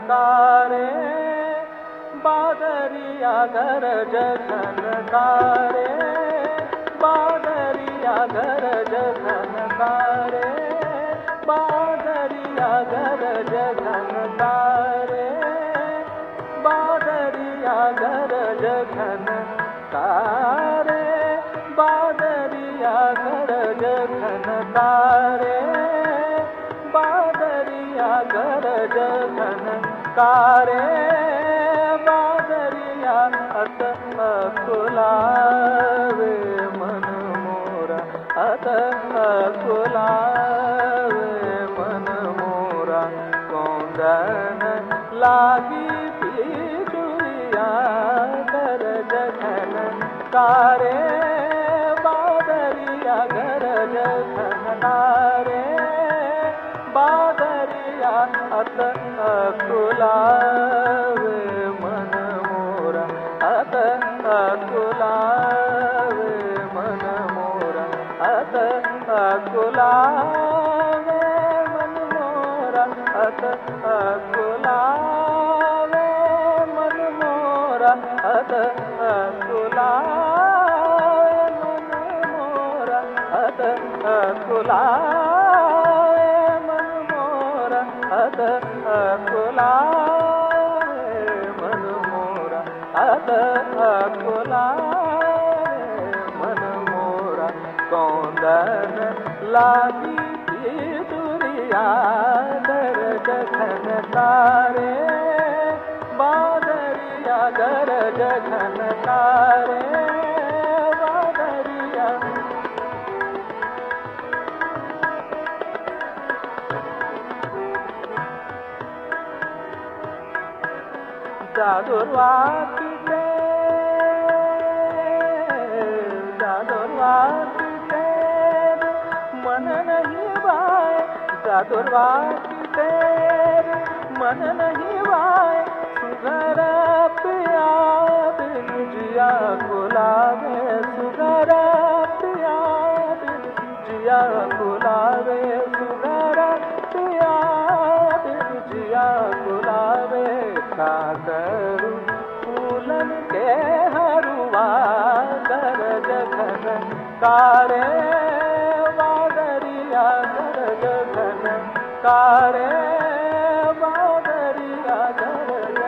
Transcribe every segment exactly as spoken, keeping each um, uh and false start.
झनकारे, बादरिया गरज झनकारे, बादरिया गरज झनकारे, बादरिया गरज झनकारे, बादरिया गरज झनकारे, बादरिया गरज झनकारे, बादरिया गरज झनकारे, बादरिया अत अकुलावे मन मोरा, अत अकुलावे मन मोरा, कौंदन लागी पीछुरिया गरज झनकारे, बादरिया गरज झनकारे, बादरिया अत अकुलावे मन मोरा, अत अकुलावे मन मोरा, अत अकुलावे मन मोरा, अत अकुलावे मन मोरा, अत अकुलावे मन मोरा, अत अकुलावे मन मोरा, अत अकुलावे मन मोरा, अत अकुलावे मन मोरा, कौंदन लागी पीछुरिया गरज झनकारे, बादरिया गरज झनकारे, बादरिया जादुरवाती जादुरवाती तेरे मन नहीं भाए, जादुरवाती तेरे मन नहीं भाए, सुगर पिया बिन जिया गुलाबे, सुगर पिया बिन जिया गुलाबे, सुगर पिया बिन जिया गुलाबे, का करूं फूलन के हरुआ गरज झनकारे, बादरिया गरज झनकारे, बादरिया गरज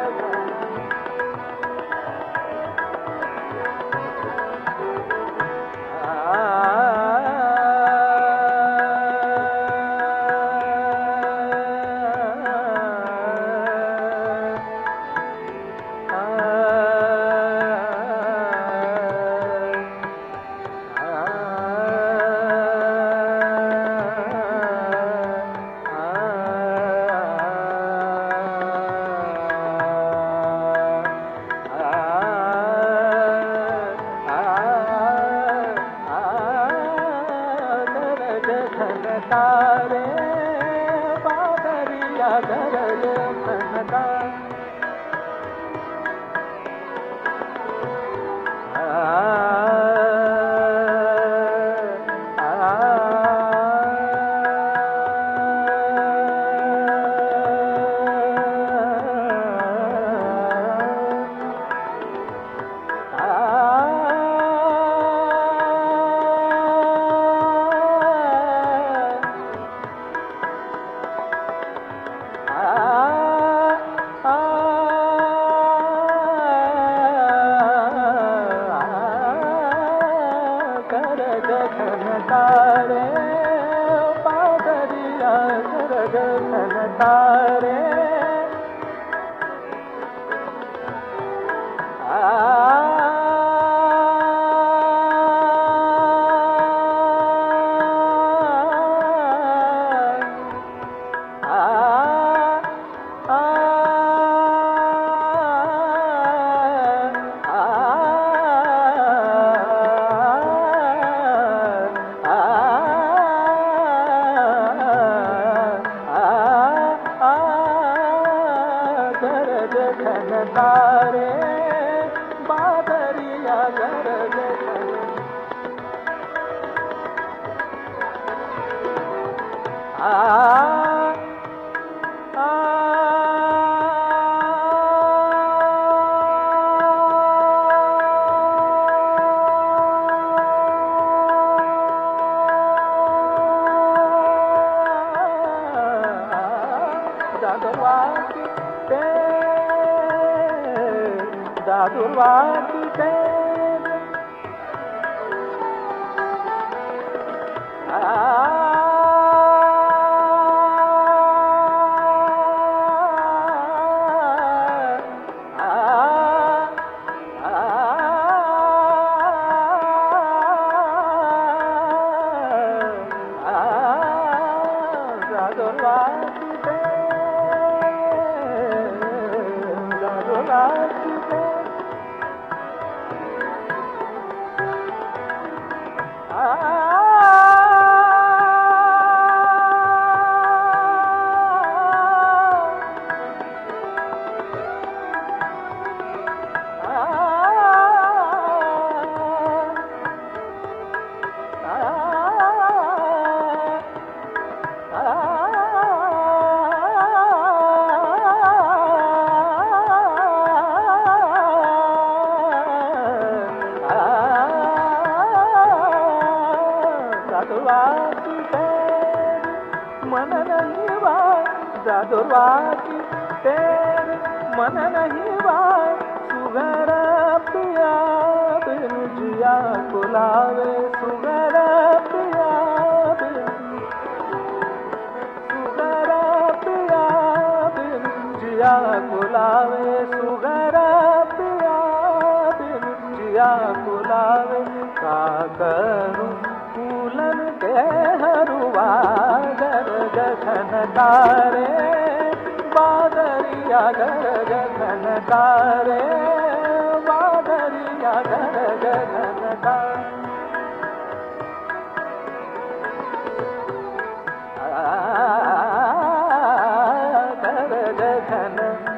झनकारे, बादरिया गरज झनकारे, झनकारे, बादरिया गरज झनकारे, झनकारे, बादरिया गरज आ आ साधुर्वाति तेरे मन नहीं बात साधुर्वाति तेरे मन नहीं बात सुगर पिया बिन जिया कुलावे सुगर पिया बिन सुगर पिया बिन जिया कुलावे सुगर पिया बिन जिया कुलावे का करूं फूलन के हरुआ गर गगन तारे बादरिया गर गगन तारे बादरिया गर गगन तारे गर गगन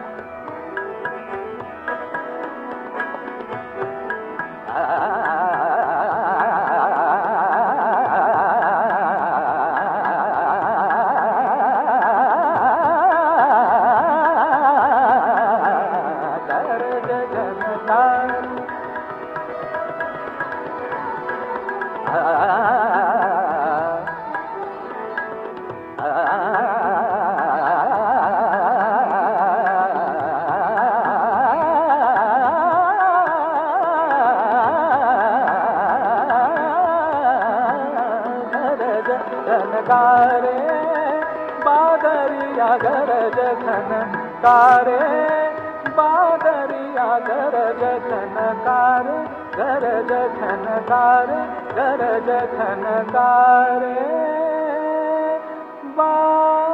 कारे बादरिया गरज घन कारे बादरिया गरज घन कारे गरज घन कारे गरज घन कारे बा